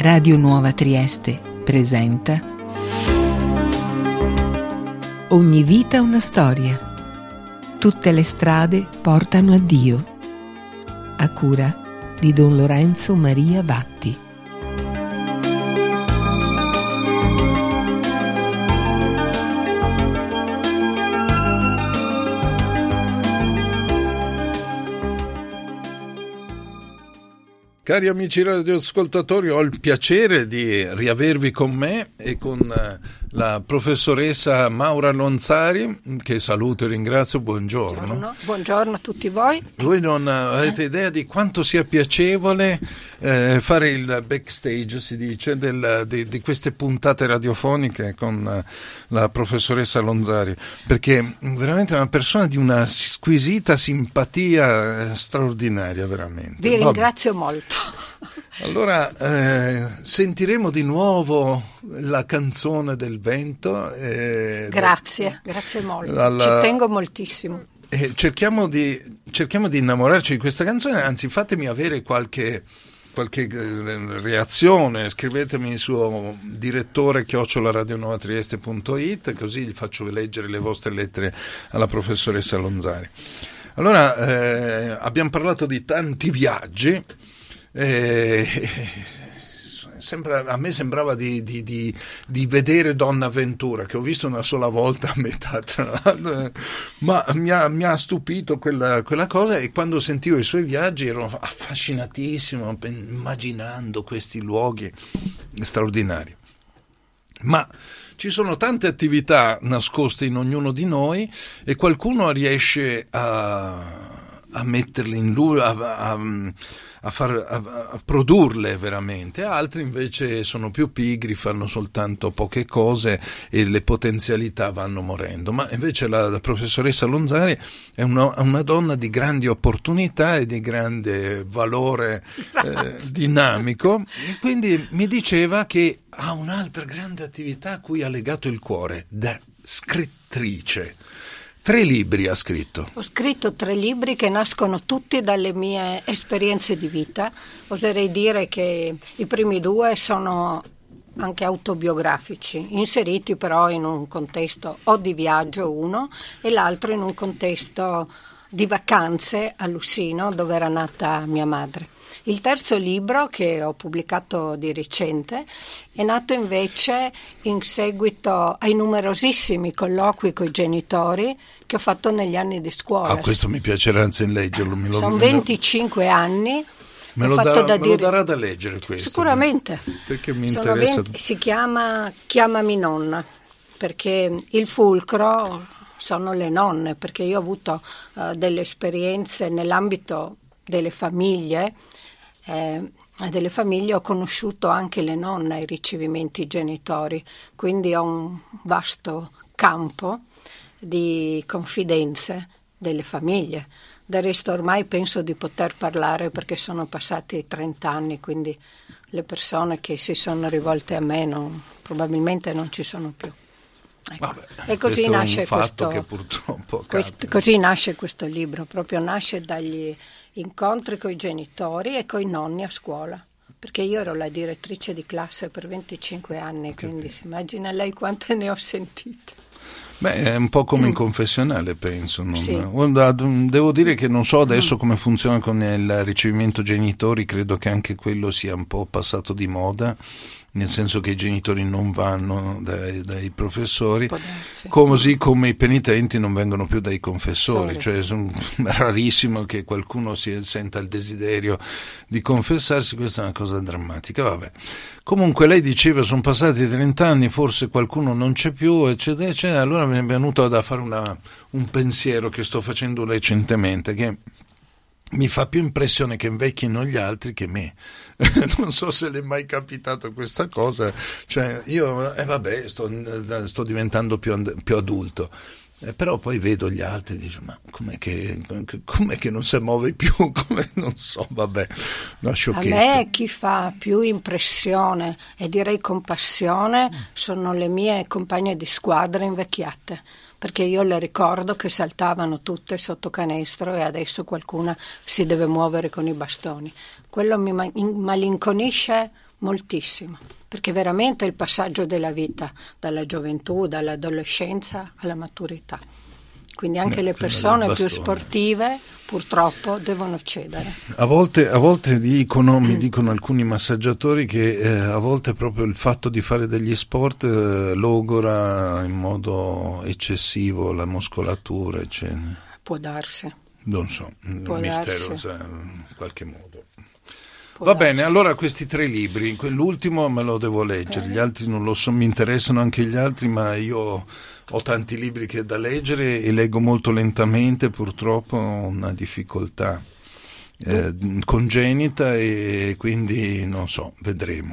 Radio Nuova Trieste presenta Ogni vita una storia. Tutte le strade portano a Dio. A cura di Don Lorenzo Maria Vatti. Cari amici radioascoltatori, ho il piacere di riavervi con me e con la professoressa Maura Lonzari, che saluto e ringrazio. Buongiorno. Buongiorno a tutti voi. Voi non avete idea di quanto sia piacevole fare il backstage, si dice, di queste puntate radiofoniche con la professoressa Lonzari, perché veramente è una persona di una squisita simpatia straordinaria, veramente. Vi ringrazio molto. Allora sentiremo di nuovo la canzone del vento. Grazie molto, ci tengo moltissimo. Cerchiamo di innamorarci di questa canzone, anzi fatemi avere qualche reazione, scrivetemi su direttore @radionuovatrieste.it, così gli faccio leggere le vostre lettere alla professoressa Lonzari. Allora abbiamo parlato di tanti viaggi. A me sembrava di vedere Donna Ventura, che ho visto una sola volta a metà, tra l'altro, ma mi ha stupito quella cosa, e quando sentivo i suoi viaggi ero affascinatissimo, immaginando questi luoghi straordinari. Ma ci sono tante attività nascoste in ognuno di noi e qualcuno riesce a metterle in luce, a produrle veramente, altri invece sono più pigri, fanno soltanto poche cose e le potenzialità vanno morendo. Ma invece la professoressa Lonzari è una donna di grandi opportunità e di grande valore dinamico, e quindi mi diceva che ha un'altra grande attività a cui ha legato il cuore, da scrittrice. 3 libri ha scritto. Ho scritto 3 libri che nascono tutti dalle mie esperienze di vita. Oserei dire che i primi 2 sono anche autobiografici, inseriti però in un contesto o di viaggio uno e l'altro in un contesto di vacanze a Lussino, dove era nata mia madre. Il terzo libro, che ho pubblicato di recente, è nato invece in seguito ai numerosissimi colloqui con i genitori che ho fatto negli anni di scuola. Questo mi piacerà anzi leggerlo. Sono 25 anni. Me lo darà da leggere questo. Sicuramente. Perché mi interessa. Si chiama Chiamami nonna, perché il fulcro sono le nonne, perché io ho avuto delle esperienze nell'ambito delle famiglie. Delle famiglie ho conosciuto anche le nonne ai ricevimenti genitori, quindi ho un vasto campo di confidenze delle famiglie. Del resto ormai penso di poter parlare, perché sono passati 30 anni, quindi le persone che si sono rivolte a me probabilmente non ci sono più. Ecco. Vabbè, e così nasce che purtroppo così nasce questo libro, proprio nasce dagli incontri con i genitori e con i nonni a scuola, perché io ero la direttrice di classe per 25 anni, quindi si immagina lei quante ne ho sentite. Beh, è un po' come in confessionale, penso. Sì. Devo dire che non so adesso come funziona con il ricevimento genitori, credo che anche quello sia un po' passato di moda, nel senso che i genitori non vanno dai professori, così come i penitenti non vengono più dai confessori, sì. Cioè è rarissimo che qualcuno senta il desiderio di confessarsi, questa è una cosa drammatica. Vabbè. Comunque lei diceva sono passati 30 anni, forse qualcuno non c'è più, eccetera, eccetera. Allora mi è venuto da fare un pensiero che sto facendo recentemente, che mi fa più impressione che invecchino gli altri che me. Non so se le è mai capitato questa cosa, cioè io sto diventando più adulto, però poi vedo gli altri e dico ma com'è che non si muove più, non so, vabbè, una sciocchezza. A me chi fa più impressione e direi compassione sono le mie compagne di squadra invecchiate, perché io le ricordo che saltavano tutte sotto canestro e adesso qualcuna si deve muovere con i bastoni. Quello mi malinconisce moltissimo, perché veramente è il passaggio della vita, dalla gioventù, dall'adolescenza alla maturità. Quindi anche le persone più sportive purtroppo devono cedere. A volte mi dicono alcuni massaggiatori che a volte proprio il fatto di fare degli sport logora in modo eccessivo la muscolatura, eccetera. Può darsi. Non so, un mistero, in qualche modo. Va bene, allora questi 3 libri, l'ultimo me lo devo leggere, gli altri non lo so, mi interessano anche gli altri, ma io ho tanti libri che da leggere e leggo molto lentamente, purtroppo ho una difficoltà congenita e quindi non so, vedremo.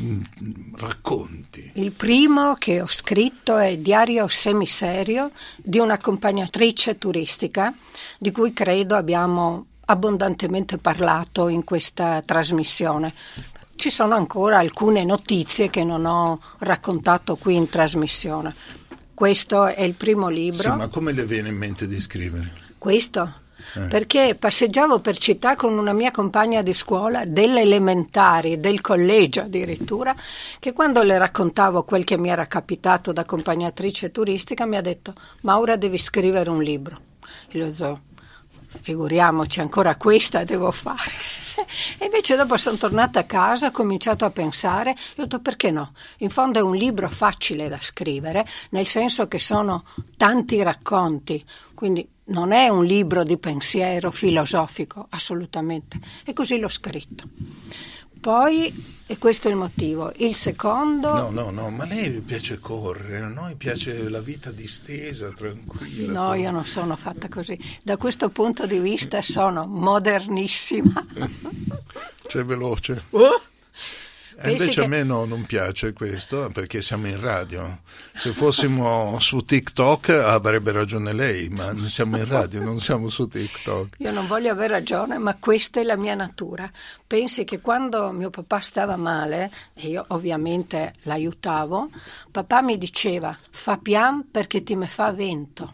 Racconti. Il primo che ho scritto è Diario semiserio di un'accompagnatrice turistica, di cui credo abbiamo abbondantemente parlato in questa trasmissione. Ci sono ancora alcune notizie che non ho raccontato qui in trasmissione. Questo è il primo libro. Sì, ma come le viene in mente di scrivere? Questo? Perché passeggiavo per città con una mia compagna di scuola, delle elementari, del collegio addirittura, che quando le raccontavo quel che mi era capitato da accompagnatrice turistica mi ha detto: Maura, devi scrivere un libro. E le ho detto: figuriamoci, ancora questa devo fare. E invece dopo sono tornata a casa, ho cominciato a pensare, e ho detto: perché no? In fondo è un libro facile da scrivere, nel senso che sono tanti racconti, quindi non è un libro di pensiero filosofico, assolutamente. E così l'ho scritto. Poi, e questo è il motivo, il secondo... No, ma a lei piace correre, a noi piace la vita distesa, tranquilla. No, io non sono fatta così. Da questo punto di vista sono modernissima. Cioè veloce. Invece a me non piace questo, perché siamo in radio. Se fossimo su TikTok avrebbe ragione lei, ma siamo in radio, non siamo su TikTok. Io non voglio aver ragione, ma questa è la mia natura. Pensi che quando mio papà stava male, e io ovviamente l'aiutavo, papà mi diceva: fa pian perché ti me fa vento.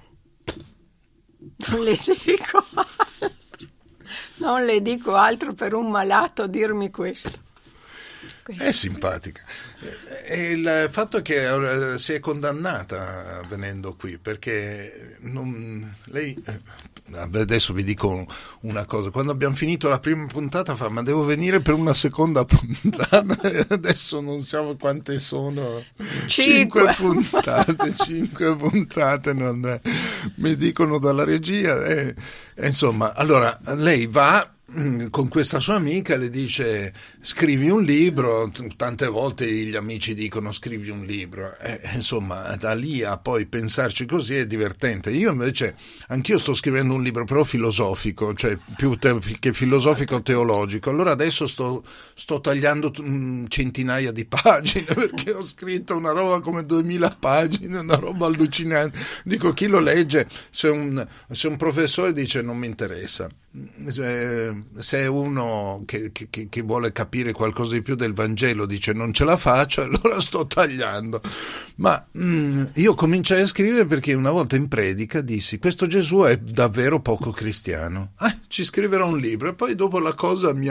Non le dico altro. Non le dico altro per un malato dirmi questo. È simpatica. E il fatto che si è condannata venendo qui, perché lei, adesso vi dico una cosa: quando abbiamo finito la prima puntata ma devo venire per una seconda puntata. Adesso non so quante sono. 5 puntate mi dicono dalla regia, insomma. Allora lei va con questa sua amica, le dice: scrivi un libro. Tante volte gli amici dicono: scrivi un libro, insomma, da lì a poi pensarci così è divertente. Io invece anch'io sto scrivendo un libro, però filosofico, cioè più che filosofico teologico. Allora adesso sto tagliando centinaia di pagine, perché ho scritto una roba come 2000 pagine, una roba allucinante. Dico, chi lo legge? Se un professore dice: non mi interessa. Se è uno che vuole capire qualcosa di più del Vangelo, dice: non ce la faccio, allora sto tagliando. Ma io cominciai a scrivere perché una volta in predica dissi: questo Gesù è davvero poco cristiano, ci scriverò un libro. E poi dopo la cosa mi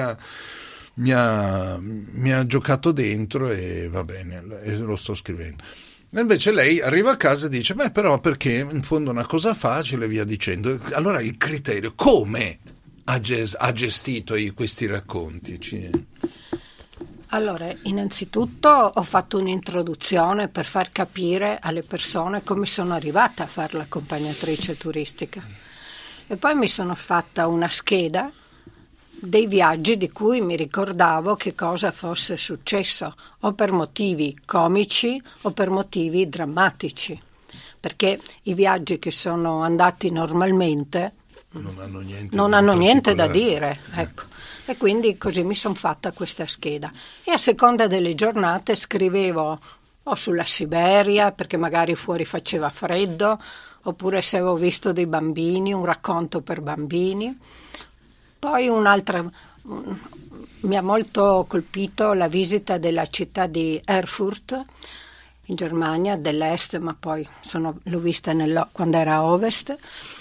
ha giocato dentro e va bene, e lo sto scrivendo. Invece lei arriva a casa e dice: beh, però perché in fondo è una cosa facile, via dicendo. Allora il criterio, come ha gestito questi racconti? Allora, innanzitutto ho fatto un'introduzione per far capire alle persone come sono arrivata a fare l'accompagnatrice turistica, e poi mi sono fatta una scheda dei viaggi di cui mi ricordavo che cosa fosse successo, o per motivi comici o per motivi drammatici, perché i viaggi che sono andati normalmente non hanno niente da dire, ecco. E quindi così mi sono fatta questa scheda, e a seconda delle giornate scrivevo o sulla Siberia, perché magari fuori faceva freddo, oppure se avevo visto dei bambini, un racconto per bambini. Poi mi ha molto colpito la visita della città di Erfurt in Germania dell'est, ma poi l'ho vista quando era a ovest,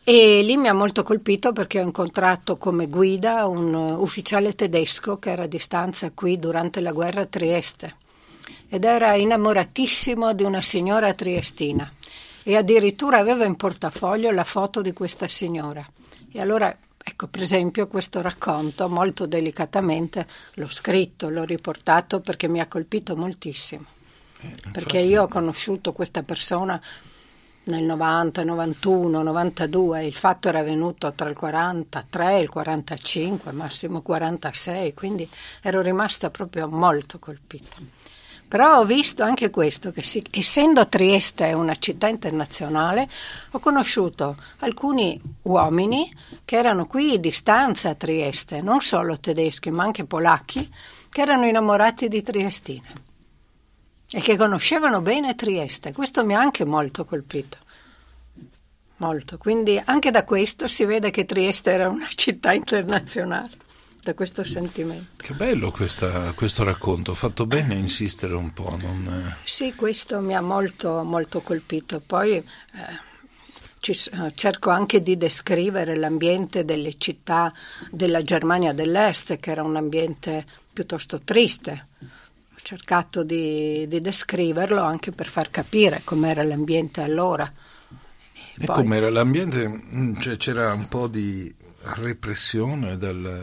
E lì mi ha molto colpito perché ho incontrato come guida un ufficiale tedesco che era a distanza qui durante la guerra a Trieste ed era innamoratissimo di una signora triestina e addirittura aveva in portafoglio la foto di questa signora. E allora, ecco, per esempio, questo racconto molto delicatamente l'ho scritto, l'ho riportato perché mi ha colpito moltissimo. Perché io ho conosciuto questa persona nel 90, 91, 92, il fatto era avvenuto tra il 43 e il 45, massimo 46, quindi ero rimasta proprio molto colpita. Però ho visto anche questo, che essendo Trieste una città internazionale, ho conosciuto alcuni uomini che erano qui di stanza a Trieste, non solo tedeschi ma anche polacchi, che erano innamorati di triestine e che conoscevano bene Trieste. Questo mi ha anche molto colpito, molto. Quindi anche da questo si vede che Trieste era una città internazionale, da questo sentimento. Che bello questo racconto, ho fatto bene a insistere un po'. Sì, questo mi ha molto, molto colpito. Poi cerco anche di descrivere l'ambiente delle città della Germania dell'Est, che era un ambiente piuttosto triste. Ho cercato di descriverlo anche per far capire com'era l'ambiente allora. E com'era l'ambiente? Cioè, c'era un po' di repressione,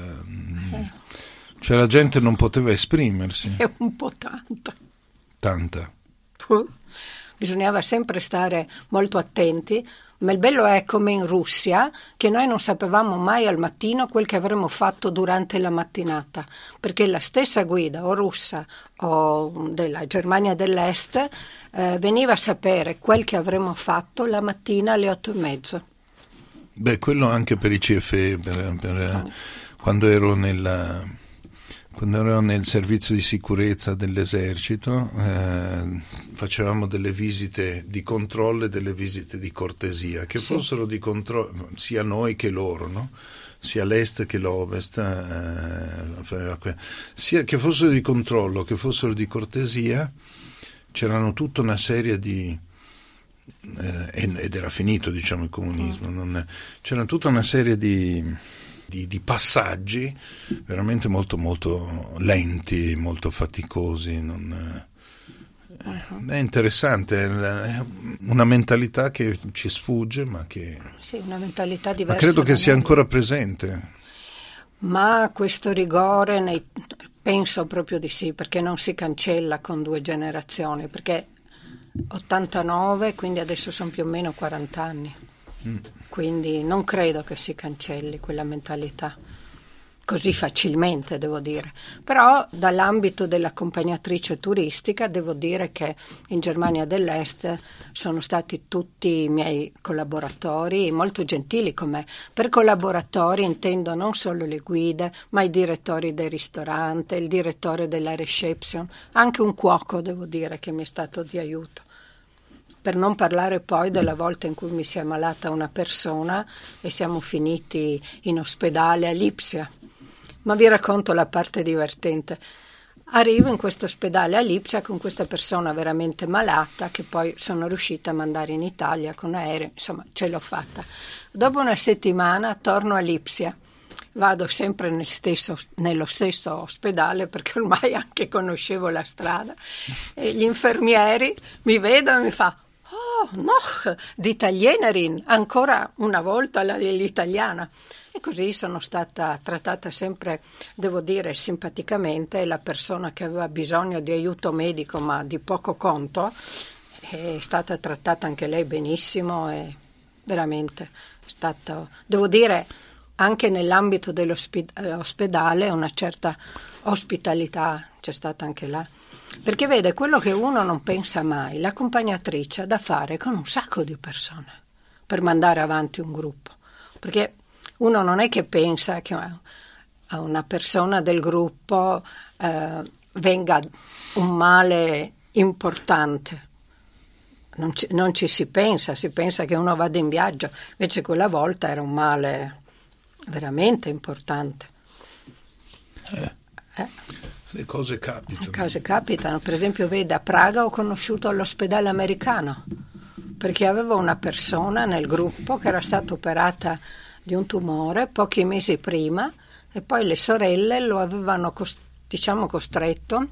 cioè la gente non poteva esprimersi. È un po' tanta. Tanta. Bisognava sempre stare molto attenti, ma il bello è come in Russia, che noi non sapevamo mai al mattino quel che avremmo fatto durante la mattinata, perché la stessa guida o russa o della Germania dell'Est veniva a sapere quel che avremmo fatto la mattina alle 8:30. Beh, quello anche per i CFE, quando ero nel servizio di sicurezza dell'esercito, facevamo delle visite di controllo e delle visite di cortesia, che fossero di controllo sia noi che loro, no? Sia l'est che l'ovest, sia che fossero di controllo che fossero di cortesia. C'erano tutta una serie di ed era finito, diciamo, il comunismo, c'era tutta una serie di passaggi veramente molto molto lenti, molto faticosi. È interessante, è una mentalità che ci sfugge, ma che sì, una mentalità diversa. Ma credo che sia ancora presente. Ma questo rigore penso proprio di sì, perché non si cancella con 2 generazioni, perché 89, quindi adesso sono più o meno 40 anni. Quindi non credo che si cancelli quella mentalità così facilmente, devo dire. Però dall'ambito dell'accompagnatrice turistica devo dire che in Germania dell'Est sono stati tutti i miei collaboratori molto gentili con me. Per collaboratori intendo non solo le guide, ma i direttori del ristorante, il direttore della reception, anche un cuoco, devo dire, che mi è stato di aiuto. Per non parlare poi della volta in cui mi si è ammalata una persona e siamo finiti in ospedale a Lipsia. Ma vi racconto la parte divertente. Arrivo in questo ospedale a Lipsia con questa persona veramente malata che poi sono riuscita a mandare in Italia con aereo, insomma ce l'ho fatta. Dopo una settimana torno a Lipsia. Vado sempre nello stesso ospedale perché ormai anche conoscevo la strada e gli infermieri mi vedono e mi fa «Oh, noch, die Italienerin», ancora una volta l'italiana. E così sono stata trattata sempre, devo dire, simpaticamente, e la persona che aveva bisogno di aiuto medico ma di poco conto è stata trattata anche lei benissimo e veramente è stato, devo dire, anche nell'ambito dell'ospedale una certa ospitalità c'è stata anche là. Perché vede, quello che uno non pensa mai, l'accompagnatrice ha da fare con un sacco di persone per mandare avanti un gruppo. Perché uno non è che pensa che a una persona del gruppo venga un male importante. Non ci si pensa che uno vada in viaggio. Invece quella volta era un male veramente importante. Le cose capitano. Le cose capitano. Per esempio, vede, a Praga ho conosciuto l'ospedale americano. perché avevo una persona nel gruppo che era stata operata di un tumore pochi mesi prima e poi le sorelle lo avevano costretto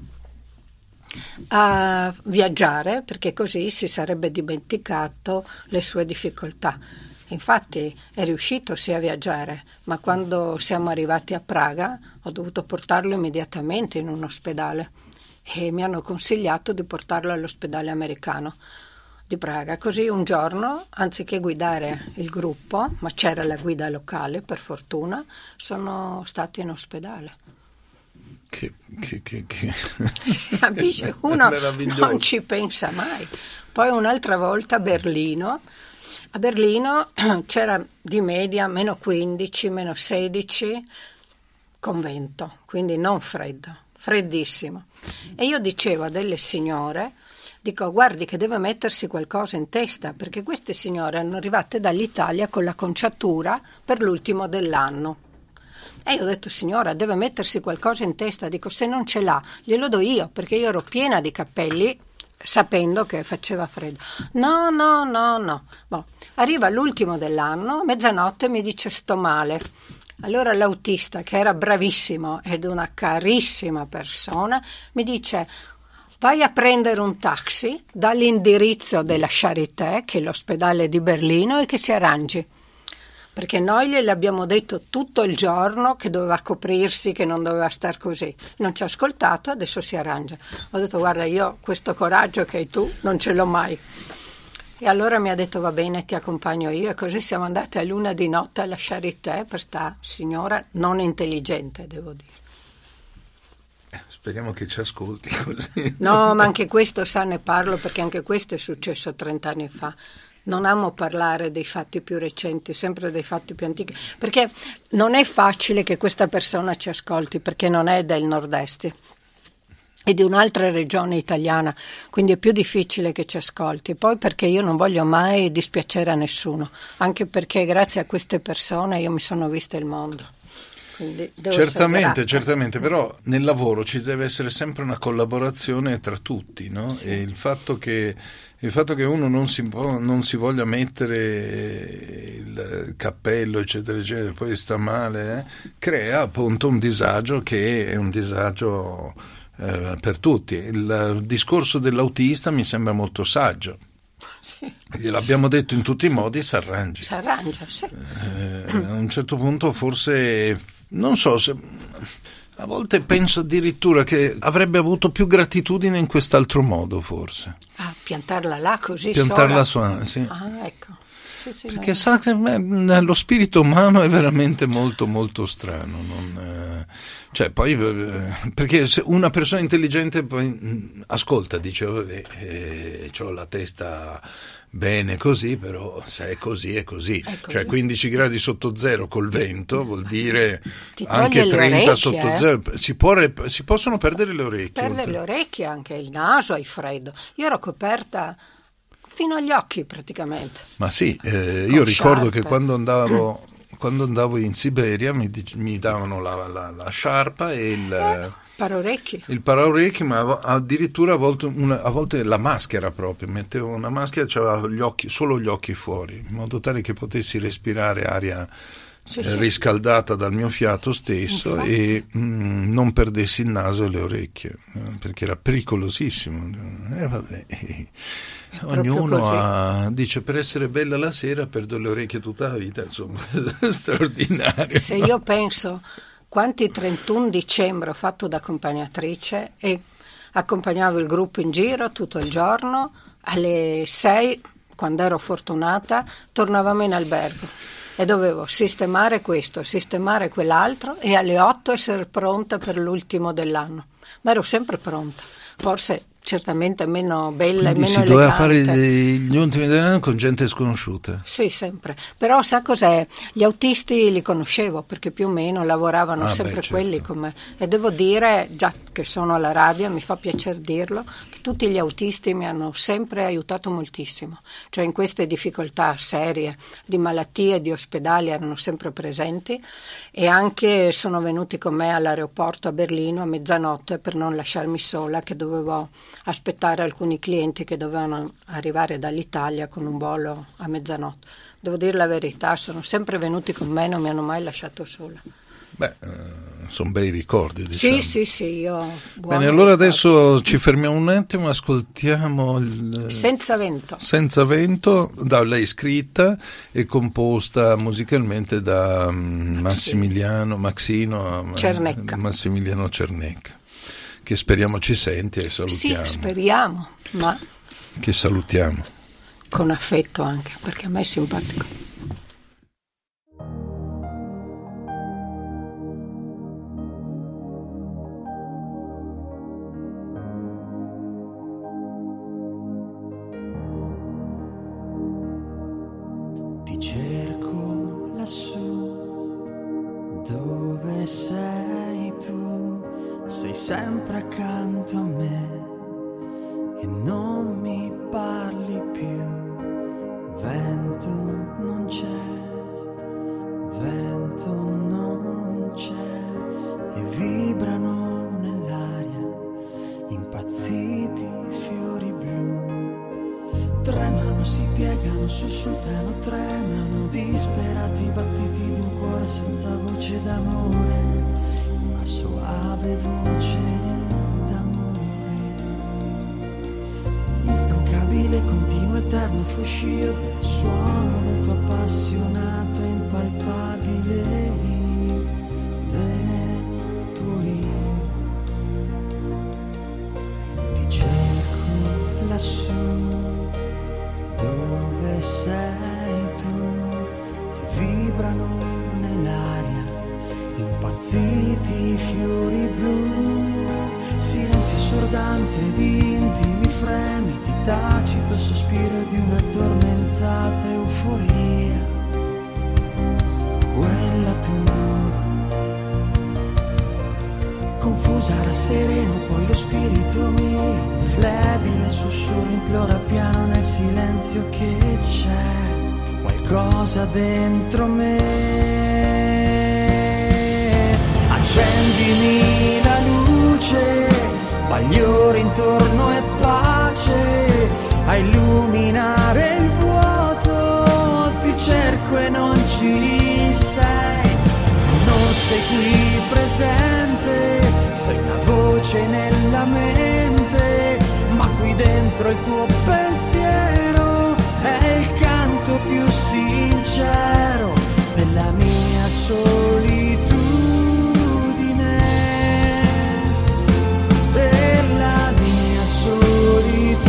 a viaggiare perché così si sarebbe dimenticato le sue difficoltà. Infatti è riuscito sì a viaggiare, ma quando siamo arrivati a Praga ho dovuto portarlo immediatamente in un ospedale e mi hanno consigliato di portarlo all'ospedale americano di Praga. Così un giorno, anziché guidare il gruppo, ma c'era la guida locale per fortuna, sono stati in ospedale. Si capisce, uno non ci pensa mai. Poi un'altra volta a Berlino c'era di media meno 15, meno 16 con vento, quindi non freddo, freddissimo. E io dicevo a delle signore, dico guardi che deve mettersi qualcosa in testa, perché queste signore erano arrivate dall'Italia con l'acconciatura per l'ultimo dell'anno. E io ho detto signora deve mettersi qualcosa in testa, dico se non ce l'ha glielo do io, perché io ero piena di cappelli sapendo che faceva freddo. No. Boh. Arriva l'ultimo dell'anno, a mezzanotte mi dice sto male. Allora l'autista, che era bravissimo ed una carissima persona, mi dice vai a prendere un taxi dall'indirizzo della Charité, che è l'ospedale di Berlino, e che si arrangi. Perché noi gliele abbiamo detto tutto il giorno che doveva coprirsi, che non doveva star così. Non ci ha ascoltato, adesso si arrangia. Ho detto guarda io questo coraggio che hai tu non ce l'ho mai. E allora mi ha detto va bene ti accompagno io e così siamo andate a luna di notte alla Charité per sta signora non intelligente devo dire. Speriamo che ci ascolti così. No, ma anche questo ne parlo perché anche questo è successo 30 anni fa. Non amo parlare dei fatti più recenti, sempre dei fatti più antichi, perché non è facile che questa persona ci ascolti, perché non è del nord-est, è di un'altra regione italiana, quindi è più difficile che ci ascolti. Poi perché io non voglio mai dispiacere a nessuno, anche perché grazie a queste persone io mi sono vista il mondo. Certamente, però nel lavoro ci deve essere sempre una collaborazione tra tutti, no? Sì. E il fatto che uno non si voglia mettere il cappello, eccetera, eccetera, poi sta male, crea appunto un disagio che è un disagio per tutti. Il discorso dell'autista mi sembra molto saggio. Sì. Gliel'abbiamo detto in tutti i modi, si arrangia, sì. A un certo punto forse, non so, a volte penso addirittura che avrebbe avuto più gratitudine in quest'altro modo, forse. Piantarla là così piantarla sola? Sì. Ecco. Sì, perché sa che lo spirito umano è veramente molto molto strano, perché se una persona intelligente poi ascolta, dice c'ho la testa bene così, però se è così è così. Cioè 15 gradi sotto zero col vento vuol dire anche 30 sotto zero, si possono perdere le orecchie. Perdere le orecchie, anche il naso hai freddo. Io ero coperta fino agli occhi praticamente. Ma sì, io ricordo che quando andavo in Siberia mi davano la sciarpa e il paraorecchi, ma addirittura a volte la maschera proprio, mettevo una maschera, c'aveva solo gli occhi fuori, in modo tale che potessi respirare aria riscaldata dal mio fiato stesso. Infatti. E non perdessi il naso e le orecchie, perché era pericolosissimo. Ognuno dice per essere bella la sera perdo le orecchie tutta la vita, insomma, straordinario. Se io penso quanti 31 dicembre ho fatto da accompagnatrice e accompagnavo il gruppo in giro tutto il giorno, alle 6, quando ero fortunata, tornavamo in albergo e dovevo sistemare questo, sistemare quell'altro e alle 8 essere pronta per l'ultimo dell'anno. Ma ero sempre pronta, forse certamente meno bella. Quindi e meno si doveva elegante. Fare gli ultimi dell'anno con gente sconosciuta. Sì, sempre. Però sa cos'è? Gli autisti li conoscevo perché più o meno lavoravano sempre quelli con me. E devo dire, già che sono alla radio, mi fa piacere dirlo, che tutti gli autisti mi hanno sempre aiutato moltissimo. Cioè in queste difficoltà serie di malattie, di ospedali erano sempre presenti e anche sono venuti con me all'aeroporto a Berlino a mezzanotte per non lasciarmi sola, che dovevo aspettare alcuni clienti che dovevano arrivare dall'Italia con un volo a mezzanotte. Devo dire la verità, sono sempre venuti con me, non mi hanno mai lasciato sola. Beh, sono bei ricordi, diciamo. Sì, io... Bene, allora adesso ci fermiamo un attimo, ascoltiamo Senza vento. Senza vento, da lei scritta e composta musicalmente da Massimiliano Cernecca, che speriamo ci senti e salutiamo. Sì, speriamo, ma... Che salutiamo. Con affetto anche, perché a me è simpatico. Ti cerco lassù, dove sei tu? Sei sempre accanto a me e non mi parli più. Vento non c'è e vibrano nell'aria impazziti fiori blu. Tremano, si piegano, sussultano, tremano, disperati battiti di un cuore senza voce d'amore, una soave voce d'amore. Instancabile, continuo, eterno fruscio del suono del tuo appassionato e impalpabile tuo io. Ti cerco lassù, dove sei tu? E vibrano nell'aria impazziti fiori blu. Silenzio assordante di intimi fremiti, tacito sospiro di un'addormentata euforia, quella tua. Confusa era sereno, poi lo spirito mio, flebile sussurro implora piano nel silenzio che c'è qualcosa dentro me. Accendimi la luce, bagliore intorno e pace a illuminare il vuoto. Ti cerco e non ci sei, tu non sei qui presente, sei una voce nella mente, ma qui dentro il tuo pensiero è il canto più sincero della mia solitudine, della mia solitudine.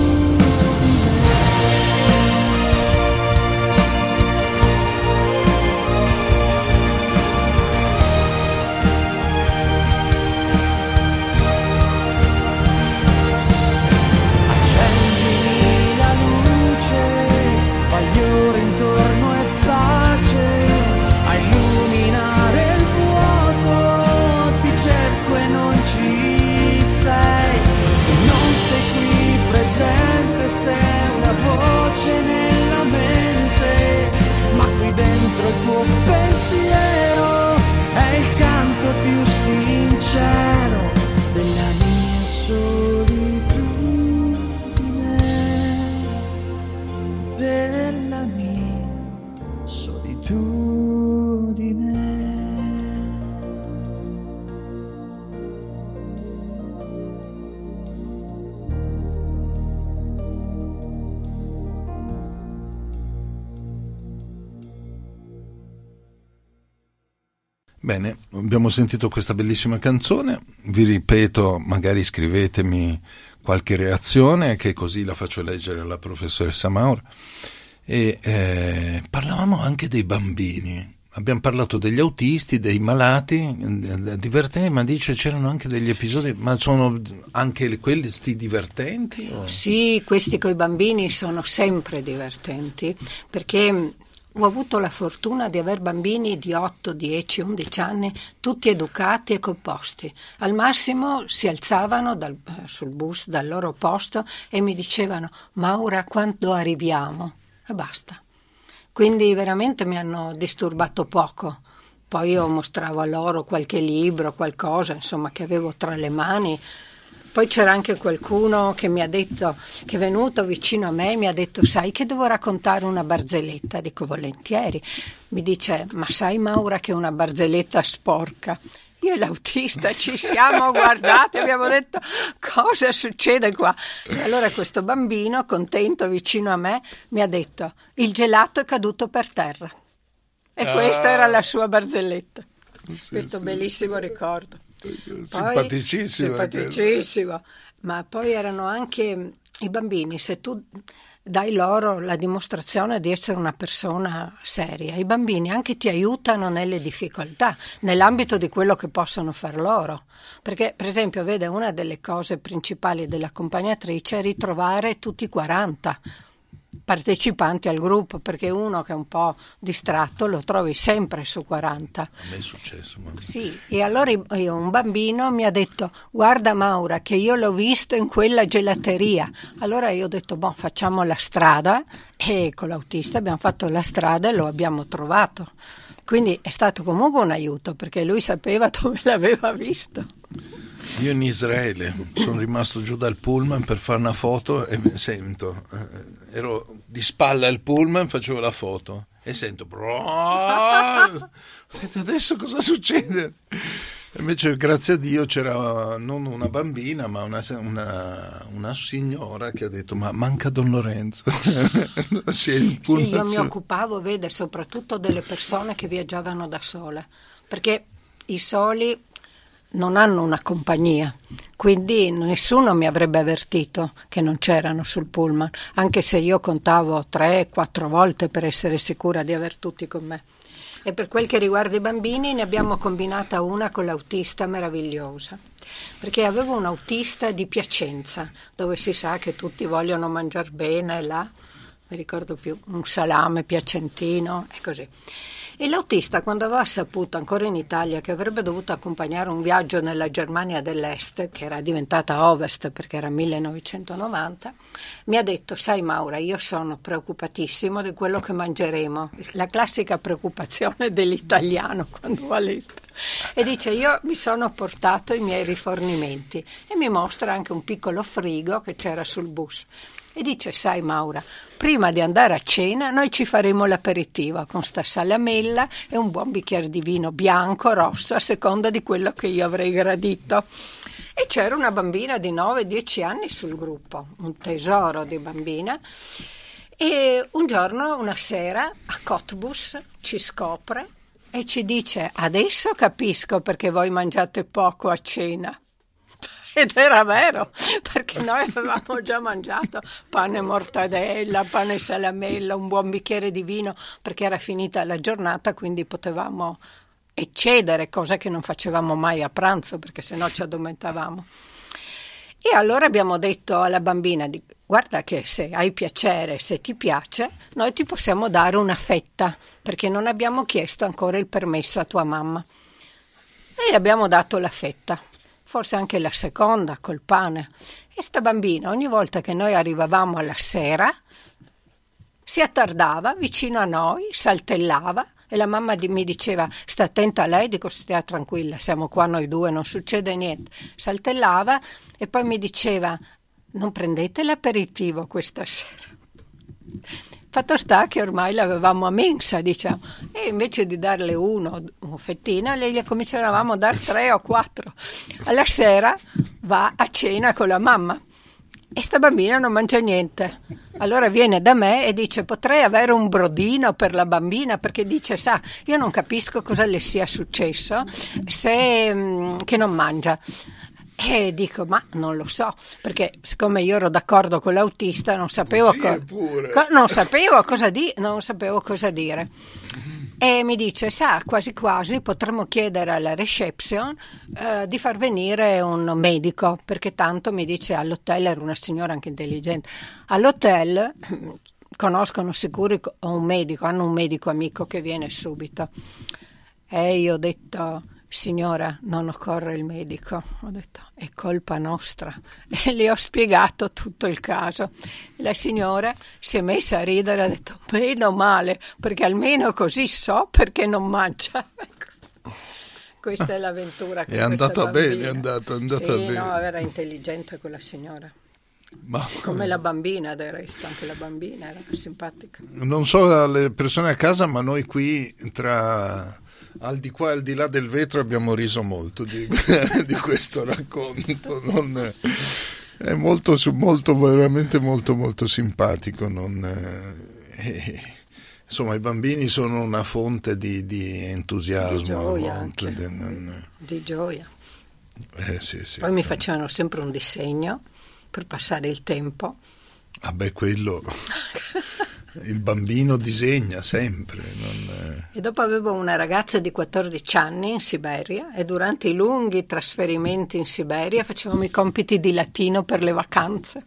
Bagliore intorno e pace a illuminare il vuoto. Ti cerco e non ci sei, tu non sei qui presente, sei una voce nella mente, ma qui dentro il tuo pensiero è il canto più sincero della mia solitudine, della mia solitudine. Bene, abbiamo sentito questa bellissima canzone, vi ripeto, magari scrivetemi qualche reazione che così la faccio leggere alla professoressa Maur. E parlavamo anche dei bambini, abbiamo parlato degli autisti, dei malati, divertenti, ma dice c'erano anche degli episodi, ma sono anche questi divertenti? O? Sì, questi coi bambini sono sempre divertenti, perché ho avuto la fortuna di aver bambini di 8, 10, 11 anni, tutti educati e composti. Al massimo si alzavano sul bus dal loro posto e mi dicevano: Maura, quando arriviamo? E basta. Quindi veramente mi hanno disturbato poco. Poi io mostravo a loro qualche libro, qualcosa, insomma, che avevo tra le mani, Poi c'era anche qualcuno che mi ha detto, che è venuto vicino a me e mi ha detto: sai che devo raccontare una barzelletta? Dico: volentieri. Mi dice: ma sai, Maura, che è una barzelletta sporca? Io e l'autista ci siamo guardati, abbiamo detto: cosa succede qua? E allora questo bambino, contento vicino a me, mi ha detto: il gelato è caduto per terra. E questa era la sua barzelletta. Questo bellissimo ricordo. Simpaticissimo. Ma poi erano anche i bambini, se tu dai loro la dimostrazione di essere una persona seria, i bambini anche ti aiutano nelle difficoltà, nell'ambito di quello che possono far loro. Perché, per esempio, vede, una delle cose principali dell'accompagnatrice è ritrovare tutti i 40 partecipanti al gruppo, perché uno che è un po' distratto lo trovi sempre su 40. A me è successo. Sì, e allora un bambino mi ha detto: guarda Maura, che io l'ho visto in quella gelateria. Allora io ho detto: boh, facciamo la strada, e con l'autista abbiamo fatto la strada e lo abbiamo trovato. Quindi è stato comunque un aiuto, perché lui sapeva dove l'aveva visto. Io in Israele sono rimasto giù dal pullman per fare una foto e sento, ero di spalla al pullman, facevo la foto e sento adesso cosa succede? Invece, grazie a Dio, c'era non una bambina ma una signora che ha detto: ma manca Don Lorenzo. Sì, io mi occupavo, vede, soprattutto delle persone che viaggiavano da sole, perché i soli non hanno una compagnia, quindi nessuno mi avrebbe avvertito che non c'erano sul pullman, anche se io contavo 3-4 volte per essere sicura di aver tutti con me. E per quel che riguarda i bambini, ne abbiamo combinata una con l'autista meravigliosa, perché avevo un autista di Piacenza, dove si sa che tutti vogliono mangiare bene, là, mi ricordo più, un salame piacentino e così. E l'autista, quando aveva saputo, ancora in Italia, che avrebbe dovuto accompagnare un viaggio nella Germania dell'Est, che era diventata Ovest perché era 1990, mi ha detto: sai Maura, io sono preoccupatissimo di quello che mangeremo. La classica preoccupazione dell'italiano quando va all'estero. E dice: io mi sono portato i miei rifornimenti, e mi mostra anche un piccolo frigo che c'era sul bus. E dice: sai Maura, prima di andare a cena noi ci faremo l'aperitivo con sta salamella e un buon bicchiere di vino bianco, rosso, a seconda di quello che io avrei gradito. E c'era una bambina di 9-10 anni sul gruppo, un tesoro di bambina. E un giorno, una sera, a Cottbus ci scopre e ci dice: adesso capisco perché voi mangiate poco a cena. Ed era vero, perché noi avevamo già mangiato pane e mortadella, pane e salamella, un buon bicchiere di vino, perché era finita la giornata, quindi potevamo eccedere, cosa che non facevamo mai a pranzo, perché sennò ci addormentavamo. E allora abbiamo detto alla bambina: guarda che se hai piacere, se ti piace, noi ti possiamo dare una fetta, perché non abbiamo chiesto ancora il permesso a tua mamma. E gli abbiamo dato la fetta. Forse anche la seconda col pane. E sta bambina, ogni volta che noi arrivavamo alla sera, si attardava vicino a noi, saltellava, e la mamma mi diceva: sta attenta a lei. Dico: stia tranquilla, siamo qua noi due, non succede niente. Saltellava e poi mi diceva: non prendete l'aperitivo questa sera? Fatto sta che ormai l'avevamo a mensa, diciamo, e invece di darle un fettino, le cominciavamo a dare 3 o 4. Alla sera va a cena con la mamma e sta bambina non mangia niente. Allora viene da me e dice: potrei avere un brodino per la bambina, perché dice: sa, io non capisco cosa le sia successo che non mangia. E dico: ma non lo so, perché siccome io ero d'accordo con l'autista non sapevo cosa dire. E mi dice: sa, quasi quasi potremmo chiedere alla reception di far venire un medico, perché tanto, mi dice, all'hotel, era una signora anche intelligente, all'hotel conoscono sicuri un medico, hanno un medico amico che viene subito. E io ho detto: signora, non occorre il medico. Ho detto: è colpa nostra. E le ho spiegato tutto il caso. La signora si è messa a ridere e ha detto: meno male, perché almeno così so perché non mangia. Questa è l'avventura con è andata bene, è andata bene. No, era intelligente quella signora. Ma come la bambina, del resto, anche la bambina era simpatica. Non so alle persone a casa, ma noi qui al di qua e al di là del vetro abbiamo riso molto di questo racconto. È molto, veramente molto, molto simpatico. Insomma, i bambini sono una fonte di entusiasmo. Di gioia a volte, anche. Di gioia. Sì. Poi mi facevano sempre un disegno per passare il tempo. Quello... Il bambino disegna sempre. E dopo avevo una ragazza di 14 anni in Siberia e durante i lunghi trasferimenti in Siberia facevamo i compiti di latino per le vacanze.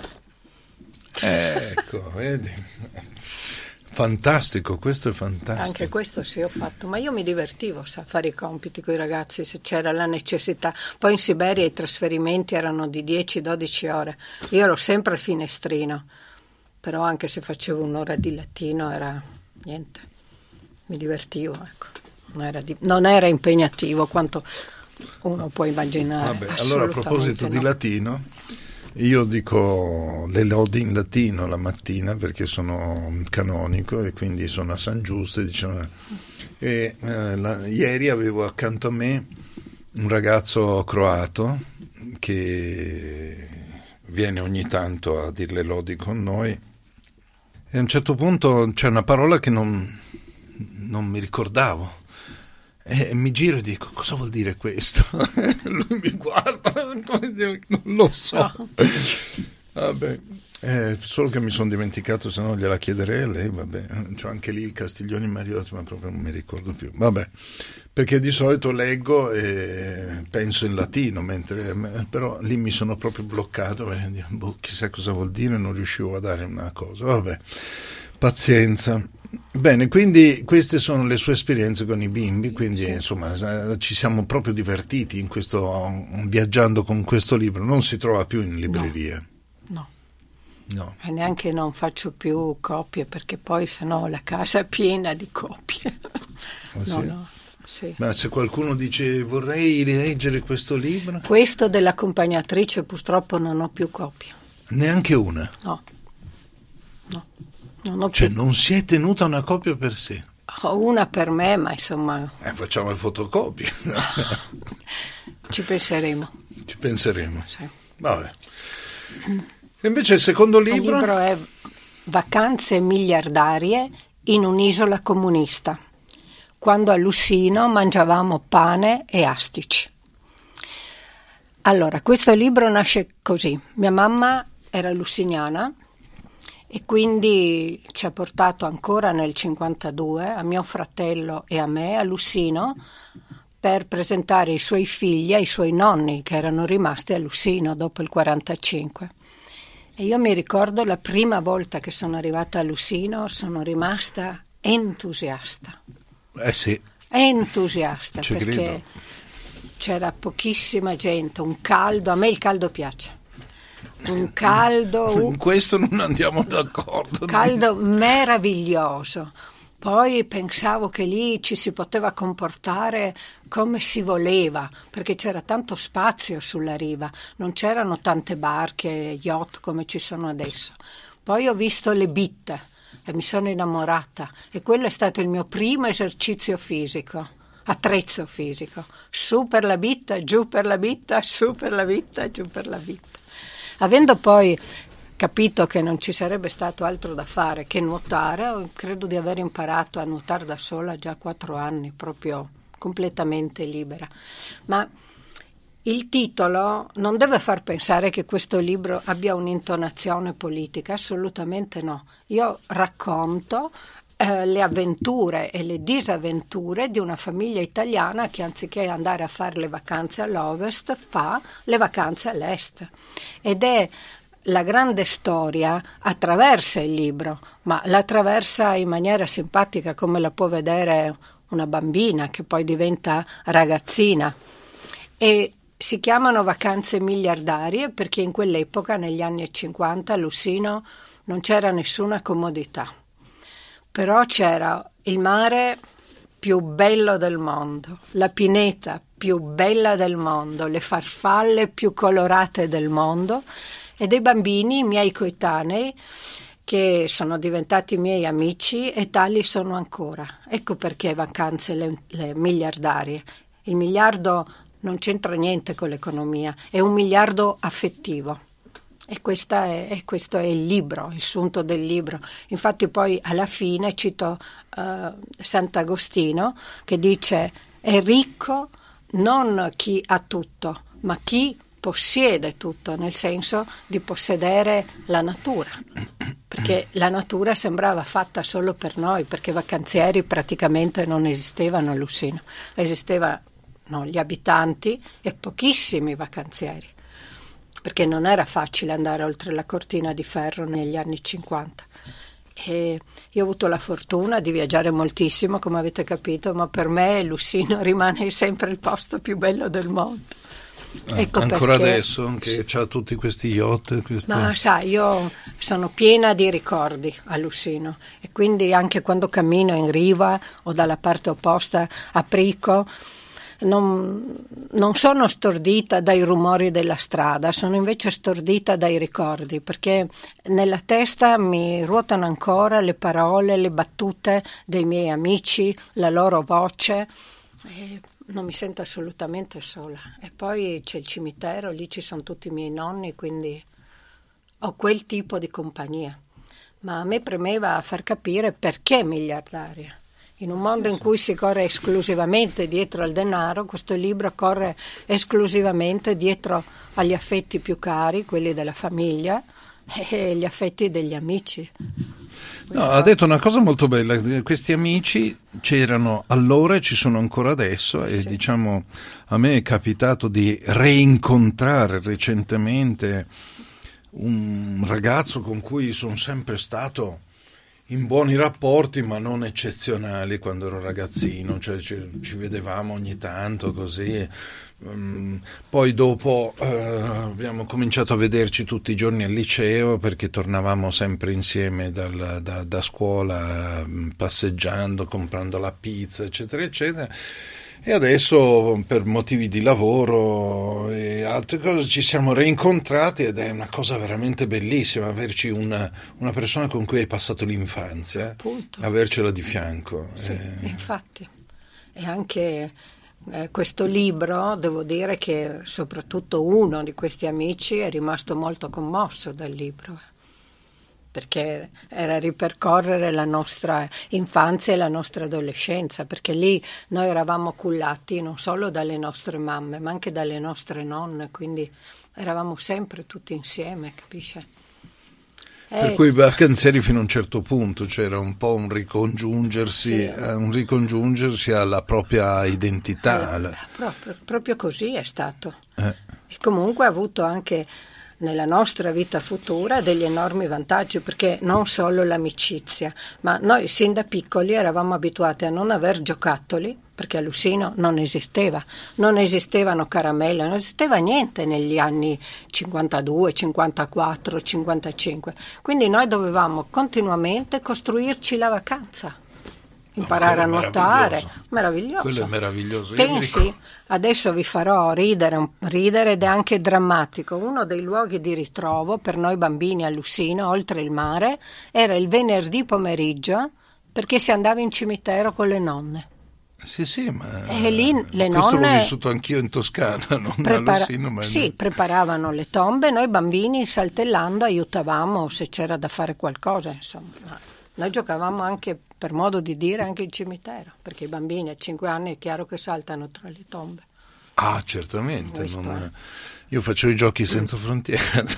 Ecco, vedi. Fantastico, questo è fantastico. Anche questo sì, ho fatto, ma io mi divertivo a fare i compiti con i ragazzi se c'era la necessità. Poi in Siberia i trasferimenti erano di 10-12 ore, io ero sempre al finestrino, però anche se facevo un'ora di latino era niente, mi divertivo, ecco. Non era impegnativo quanto uno può immaginare. Vabbè, allora a proposito di latino, io dico le lodi in latino la mattina perché sono canonico e quindi sono a San Giusto ieri avevo accanto a me un ragazzo croato che viene ogni tanto a dire le lodi con noi e a un certo punto c'è una parola che non mi ricordavo. E mi giro e dico, cosa vuol dire questo? Lui mi guarda, non lo so. Vabbè, solo che mi sono dimenticato, se no gliela chiederei a lei. Vabbè, c'ho anche lì il Castiglioni Mariotti, ma proprio non mi ricordo più. Vabbè, perché di solito leggo e penso in latino, però lì mi sono proprio bloccato, chissà cosa vuol dire, non riuscivo a dare una cosa. Vabbè, pazienza. Bene, quindi queste sono le sue esperienze con i bimbi, quindi sì. Insomma ci siamo proprio divertiti viaggiando con questo libro. Non si trova più in libreria. No. E neanche non faccio più copie perché poi sennò la casa è piena di copie. No. Sì. Ma se qualcuno dice vorrei rileggere questo libro? Questo dell'accompagnatrice purtroppo non ho più copie. Neanche una? No. Non si è tenuta una copia per sé? Ho una per me, ma insomma... facciamo le fotocopie. Ci penseremo. Sì. Vabbè. E invece il secondo libro? Il libro è Vacanze miliardarie in un'isola comunista, quando a Lussino mangiavamo pane e astici. Allora, questo libro nasce così. Mia mamma era lussiniana e quindi ci ha portato ancora nel 1952 a mio fratello e a me a Lussino per presentare i suoi figli ai suoi nonni che erano rimasti a Lussino dopo il 1945. E io mi ricordo la prima volta che sono arrivata a Lussino sono rimasta entusiasta. Sì. Entusiasta ci perché credo. C'era pochissima gente, un caldo, a me il caldo piace. Un caldo... In questo non andiamo d'accordo. Un caldo meraviglioso. Poi pensavo che lì ci si poteva comportare come si voleva, perché c'era tanto spazio sulla riva, non c'erano tante barche, yacht come ci sono adesso. Poi ho visto le bitte e mi sono innamorata e quello è stato il mio primo esercizio fisico, attrezzo fisico. Su per la bitta, giù per la bitta, su per la bitta, giù per la bitta. Avendo poi capito che non ci sarebbe stato altro da fare che nuotare, credo di aver imparato a nuotare da sola già a 4 anni, proprio completamente libera. Ma il titolo non deve far pensare che questo libro abbia un'intonazione politica, assolutamente no. Io racconto le avventure e le disavventure di una famiglia italiana che anziché andare a fare le vacanze all'ovest fa le vacanze all'est. Ed è la grande storia attraversa il libro, ma l'attraversa in maniera simpatica come la può vedere una bambina che poi diventa ragazzina. E si chiamano Vacanze miliardarie perché in quell'epoca, negli anni 50, a Lussino non c'era nessuna comodità. Però c'era il mare più bello del mondo, la pineta più bella del mondo, le farfalle più colorate del mondo, e dei bambini, i miei coetanei, che sono diventati miei amici e tali sono ancora. Ecco perché vacanze le miliardarie. Il miliardo non c'entra niente con l'economia, è un miliardo affettivo. E questo è il libro, il sunto del libro. Infatti poi alla fine cito Sant'Agostino, che dice: è ricco non chi ha tutto, ma chi possiede tutto, nel senso di possedere la natura, perché la natura sembrava fatta solo per noi, perché vacanzieri praticamente non esistevano a Lussino, esistevano gli abitanti e pochissimi vacanzieri, perché non era facile andare oltre la cortina di ferro negli anni 50. E io ho avuto la fortuna di viaggiare moltissimo, come avete capito, ma per me Lussino rimane sempre il posto più bello del mondo. Ecco ancora perché, adesso che c'ha tutti questi yacht. Ma sai, io sono piena di ricordi a Lussino, e quindi anche quando cammino in riva o dalla parte opposta a Prico non sono stordita dai rumori della strada, sono invece stordita dai ricordi, perché nella testa mi ruotano ancora le parole, le battute dei miei amici, la loro voce, e non mi sento assolutamente sola. E poi c'è il cimitero, lì ci sono tutti i miei nonni, quindi ho quel tipo di compagnia. Ma a me premeva far capire perché miliardaria. In un mondo in cui si corre esclusivamente dietro al denaro, questo libro corre esclusivamente dietro agli affetti più cari, quelli della famiglia, e gli affetti degli amici. No, ha detto una cosa molto bella: questi amici c'erano allora e ci sono ancora adesso, e diciamo, a me è capitato di reincontrare recentemente un ragazzo con cui sono sempre stato in buoni rapporti, ma non eccezionali, quando ero ragazzino, cioè ci vedevamo ogni tanto così. Poi dopo abbiamo cominciato a vederci tutti i giorni al liceo, perché tornavamo sempre insieme da scuola, passeggiando, comprando la pizza, eccetera eccetera. E adesso, per motivi di lavoro e altre cose, ci siamo reincontrati, ed è una cosa veramente bellissima averci una persona con cui hai passato l'infanzia, Appunto. Avercela di fianco. Sì, infatti. E anche questo libro, devo dire che soprattutto uno di questi amici è rimasto molto commosso dal libro, perché era ripercorrere la nostra infanzia e la nostra adolescenza, perché lì noi eravamo cullati non solo dalle nostre mamme, ma anche dalle nostre nonne, quindi eravamo sempre tutti insieme, capisce? Per cui i vacanzieri fino a un certo punto c'era un po' un ricongiungersi alla propria identità. Proprio così è stato. E comunque ha avuto anche nella nostra vita futura degli enormi vantaggi, perché non solo l'amicizia, ma noi sin da piccoli eravamo abituati a non aver giocattoli, perché a Lussino non esistevano caramelle, non esisteva niente negli anni 52, 54, 55, quindi noi dovevamo continuamente costruirci la vacanza, imparare a nuotare, meraviglioso. Quello è meraviglioso. Pensi, adesso vi farò ridere ed è anche drammatico. Uno dei luoghi di ritrovo per noi bambini a Lussino, oltre il mare, era il venerdì pomeriggio, perché si andava in cimitero con le nonne. Sì, ma e lì le questo nonne l'ho vissuto anch'io in Toscana, non a Lussino, ma preparavano le tombe, noi bambini saltellando aiutavamo se c'era da fare qualcosa, insomma. Noi giocavamo anche, per modo di dire, anche in cimitero, perché i bambini a 5 anni è chiaro che saltano tra le tombe. Ah, certamente. Io facevo i giochi senza frontiere.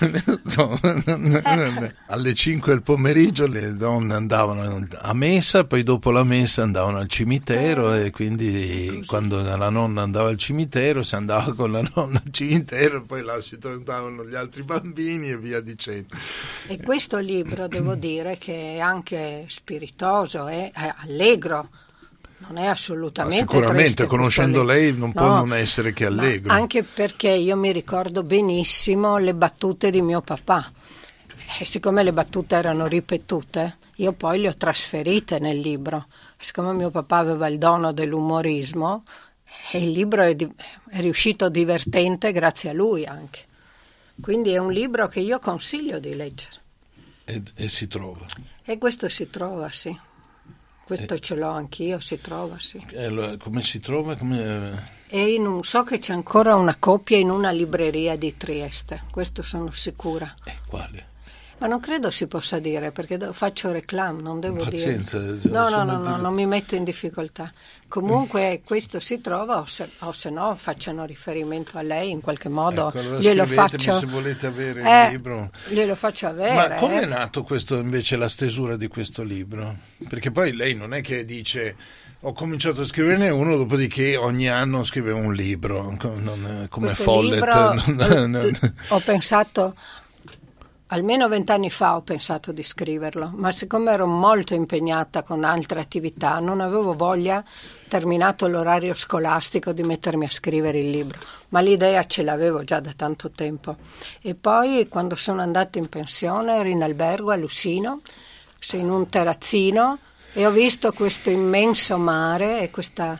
Alle 5 del pomeriggio le donne andavano a messa, poi dopo la messa andavano al cimitero, e quindi quando la nonna andava al cimitero si andava con la nonna al cimitero, poi là si tornavano gli altri bambini e via dicendo. E questo libro, devo dire, che è anche spiritoso, è allegro. Non è assolutamente sicuramente triste, conoscendo lei non può non essere che allegro, anche perché io mi ricordo benissimo le battute di mio papà, e siccome le battute erano ripetute io poi le ho trasferite nel libro, siccome mio papà aveva il dono dell'umorismo, e il libro è riuscito divertente grazie a lui anche. Quindi è un libro che io consiglio di leggere. E si trova? E questo si trova, sì. Questo ce l'ho anch'io, si trova, sì. Come si trova? E so che c'è ancora una copia in una libreria di Trieste, questo sono sicura. Quale? Ma non credo si possa dire, perché faccio reclame, non devo Pazienza, dire. No, non mi metto in difficoltà. Comunque questo si trova, o se no facciano riferimento a lei in qualche modo. Allora glielo faccio, se volete avere il libro. Glielo faccio avere. Ma come è nato questo invece, la stesura di questo libro? Perché poi lei non è che dice ho cominciato a scriverne uno, dopodiché ogni anno scrivevo un libro, come Follett. Ho pensato... Almeno 20 anni fa ho pensato di scriverlo, ma siccome ero molto impegnata con altre attività, non avevo voglia, terminato l'orario scolastico, di mettermi a scrivere il libro. Ma l'idea ce l'avevo già da tanto tempo. E poi, quando sono andata in pensione, ero in albergo a Lussino, in un terrazzino, e ho visto questo immenso mare e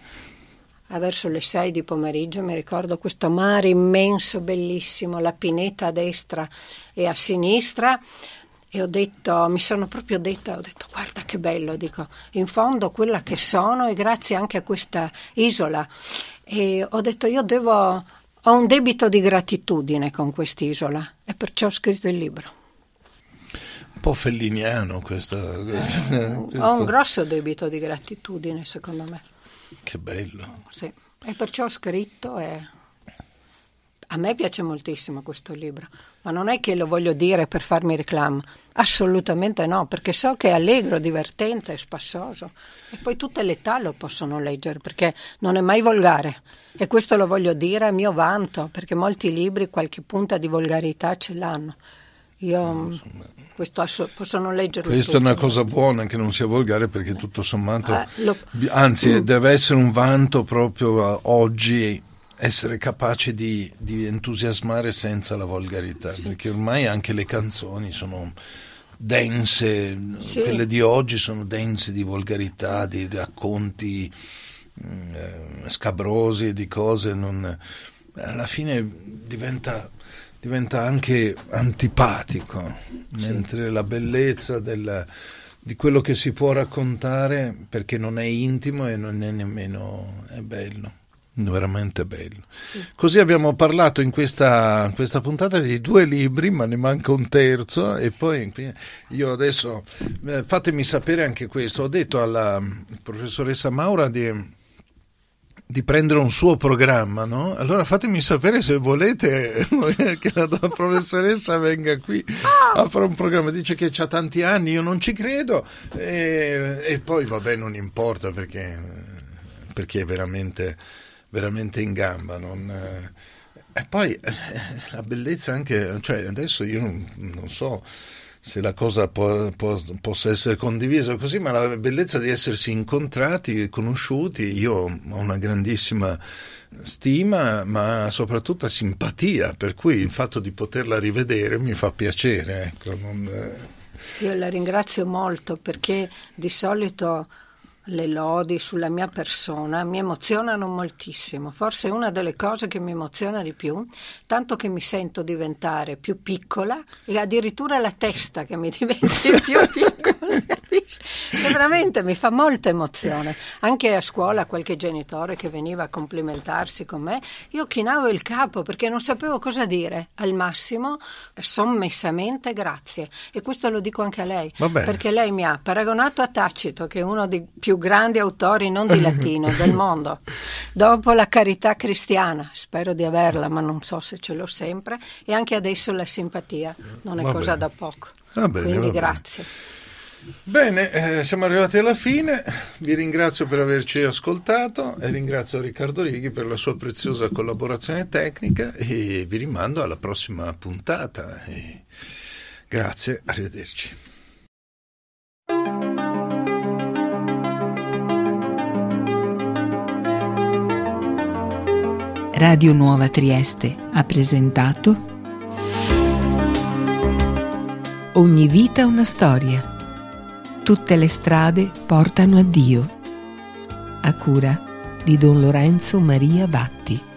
verso le 6 di pomeriggio, mi ricordo questo mare immenso, bellissimo, la pineta a destra e a sinistra, e mi sono proprio detta, guarda che bello, dico, in fondo quella che sono, e grazie anche a questa isola. E ho detto, ho un debito di gratitudine con quest'isola, e perciò ho scritto il libro. Un po' felliniano questo. Ho un grosso debito di gratitudine, secondo me. Che bello. Sì, e perciò ho scritto, e a me piace moltissimo questo libro, ma non è che lo voglio dire per farmi reclame, assolutamente no, perché so che è allegro, divertente e spassoso, e poi tutte le età lo possono leggere, perché non è mai volgare, e questo lo voglio dire a mio vanto, perché molti libri qualche punta di volgarità ce l'hanno. Io posso non leggerlo. Questa è una cosa buona, che non sia volgare, perché tutto sommato anzi deve essere un vanto proprio oggi, essere capaci di entusiasmare senza la volgarità, perché ormai anche le canzoni sono dense, quelle di oggi sono dense di volgarità, di racconti scabrosi, di cose alla fine diventa anche antipatico, mentre la bellezza di quello che si può raccontare, perché non è intimo e non è nemmeno è bello, veramente bello. Sì. Così abbiamo parlato in questa puntata di 2 libri, ma ne manca un terzo, e poi io adesso fatemi sapere anche questo. Ho detto alla professoressa Maura di prendere un suo programma, no? Allora fatemi sapere se volete che la professoressa venga qui a fare un programma. Dice che c'ha tanti anni, io non ci credo, e poi vabbè, non importa, perché è veramente veramente in gamba, e poi la bellezza anche, adesso io non so se la cosa possa essere condivisa così, ma la bellezza di essersi incontrati, conosciuti, io ho una grandissima stima, ma soprattutto simpatia, per cui il fatto di poterla rivedere mi fa piacere. Ecco, Io la ringrazio molto, perché di solito le lodi sulla mia persona mi emozionano moltissimo, forse è una delle cose che mi emoziona di più, tanto che mi sento diventare più piccola, e addirittura la testa che mi diventi più piccola, capisci? Cioè, veramente mi fa molta emozione. Anche a scuola qualche genitore che veniva a complimentarsi con me, io chinavo il capo perché non sapevo cosa dire, al massimo sommessamente grazie, e questo lo dico anche a lei, perché lei mi ha paragonato a Tacito, che è uno dei più grandi autori non di latino del mondo, dopo la carità cristiana, spero di averla ma non so se ce l'ho sempre, e anche adesso la simpatia non è cosa da poco, quindi grazie. Bene, siamo arrivati alla fine, vi ringrazio per averci ascoltato e ringrazio Riccardo Righi per la sua preziosa collaborazione tecnica, e vi rimando alla prossima puntata, grazie, arrivederci. Radio Nuova Trieste ha presentato Ogni vita una storia. Tutte le strade portano a Dio. a cura di Don Lorenzo Maria Vatti.